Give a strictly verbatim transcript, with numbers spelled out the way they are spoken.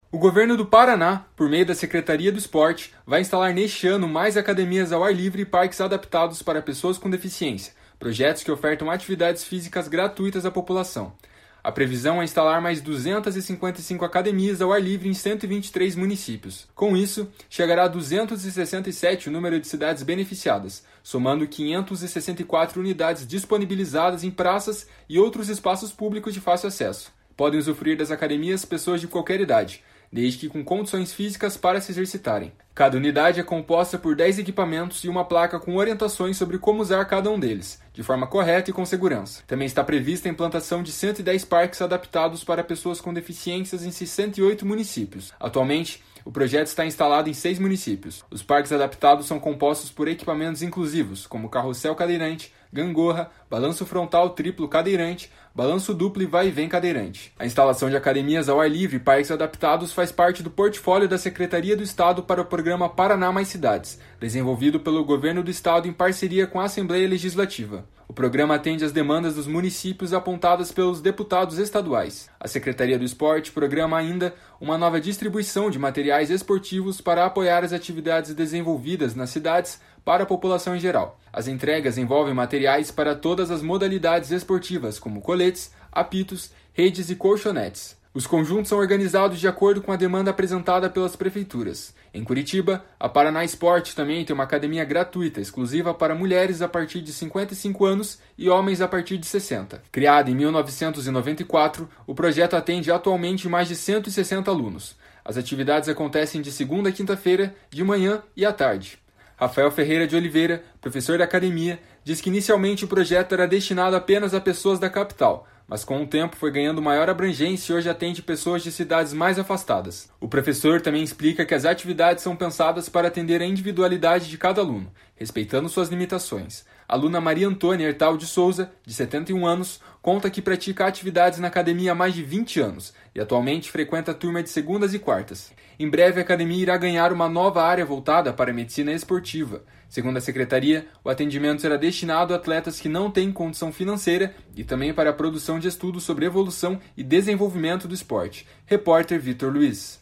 O governo do Paraná, por meio da Secretaria do Esporte, vai instalar neste ano mais academias ao ar livre e parques adaptados para pessoas com deficiência, projetos que ofertam atividades físicas gratuitas à população. A previsão é instalar mais duzentas e cinquenta e cinco academias ao ar livre em cento e vinte e três municípios. Com isso, chegará a duzentos e sessenta e sete o número de cidades beneficiadas, somando quinhentas e sessenta e quatro unidades disponibilizadas em praças e outros espaços públicos de fácil acesso. Podem usufruir das academias pessoas de qualquer idade, desde que com condições físicas para se exercitarem. Cada unidade é composta por dez equipamentos e uma placa com orientações sobre como usar cada um deles, de forma correta e com segurança. Também está prevista a implantação de cento e dez parques adaptados para pessoas com deficiências em sessenta e oito municípios. Atualmente, o projeto está instalado em seis municípios. Os parques adaptados são compostos por equipamentos inclusivos, como carrossel cadeirante, gangorra, balanço frontal triplo cadeirante, balanço duplo e vai-e-vem cadeirante. A instalação de academias ao ar livre e parques adaptados faz parte do portfólio da Secretaria do Estado para o programa Paraná Mais Cidades, desenvolvido pelo Governo do Estado em parceria com a Assembleia Legislativa. O programa atende às demandas dos municípios apontadas pelos deputados estaduais. A Secretaria do Esporte programa ainda uma nova distribuição de materiais esportivos para apoiar as atividades desenvolvidas nas cidades para a população em geral. As entregas envolvem materiais para todas as modalidades esportivas, como coletes, apitos, redes e colchonetes. Os conjuntos são organizados de acordo com a demanda apresentada pelas prefeituras. Em Curitiba, a Paraná Esporte também tem uma academia gratuita, exclusiva para mulheres a partir de cinquenta e cinco anos e homens a partir de sessenta. Criado em mil novecentos e noventa e quatro, o projeto atende atualmente mais de cento e sessenta alunos. As atividades acontecem de segunda a quinta-feira, de manhã e à tarde. Rafael Ferreira de Oliveira, professor da academia, diz que inicialmente o projeto era destinado apenas a pessoas da capital, mas com o tempo foi ganhando maior abrangência e hoje atende pessoas de cidades mais afastadas. O professor também explica que as atividades são pensadas para atender a individualidade de cada aluno, respeitando suas limitações. A aluna Maria Antônia Hertal de Souza, de setenta e um anos, conta que pratica atividades na academia há mais de vinte anos e atualmente frequenta a turma de segundas e quartas. Em breve, a academia irá ganhar uma nova área voltada para a medicina esportiva. Segundo a secretaria, o atendimento será destinado a atletas que não têm condição financeira e também para a produção de estudos sobre evolução e desenvolvimento do esporte. Repórter Vitor Luiz.